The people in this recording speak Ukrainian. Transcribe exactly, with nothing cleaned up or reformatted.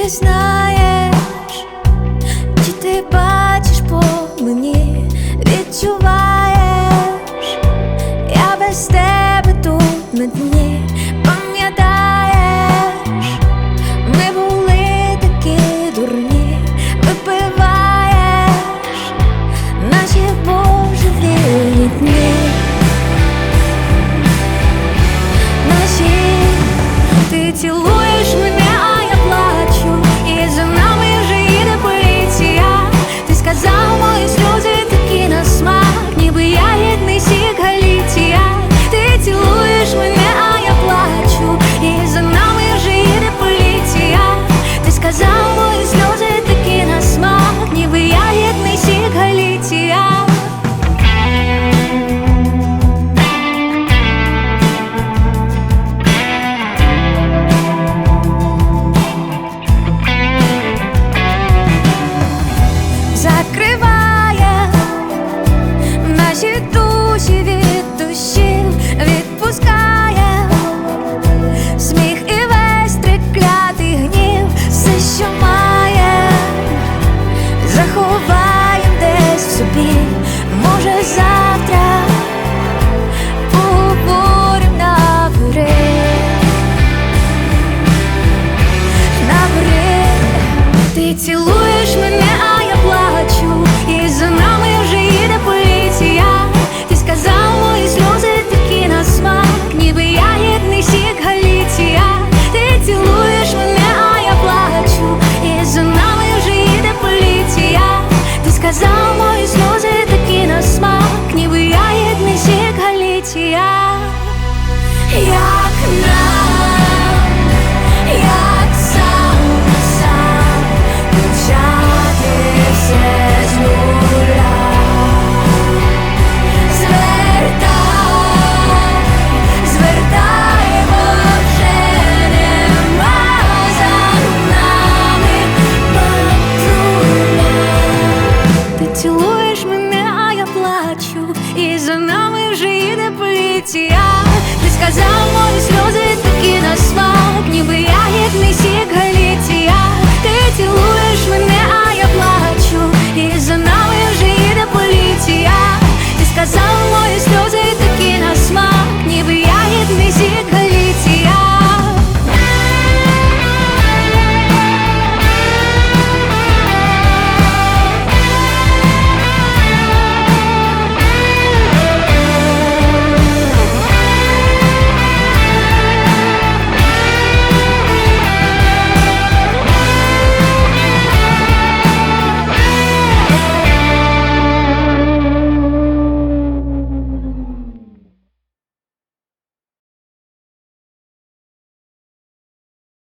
ти знаєш, чи ти бачиш по мені, відчуваєш, я без тебе тут на дні. Пам'ятаєш, ми були такі дурні, випиваєш наші божевільні дні. Наші, ти цілуєш мене, а я плачу, і за нами вже їде поліція. Ти сказав, мої сльози такі на смак, ніби ягідний сік Галіція. Ти цілуєш мене, а я плачу, і за нами вже їде поліція. Ти сказав, мої сльози такі на смак, ніби ягідний сік Галіція. Закриває наші душі від душі, відпускає сміх і весь триклятий гнів. Все, що має, заховаєм десь в собі. Може, завтра поговорим наври, наври. Ти цілуєш мене,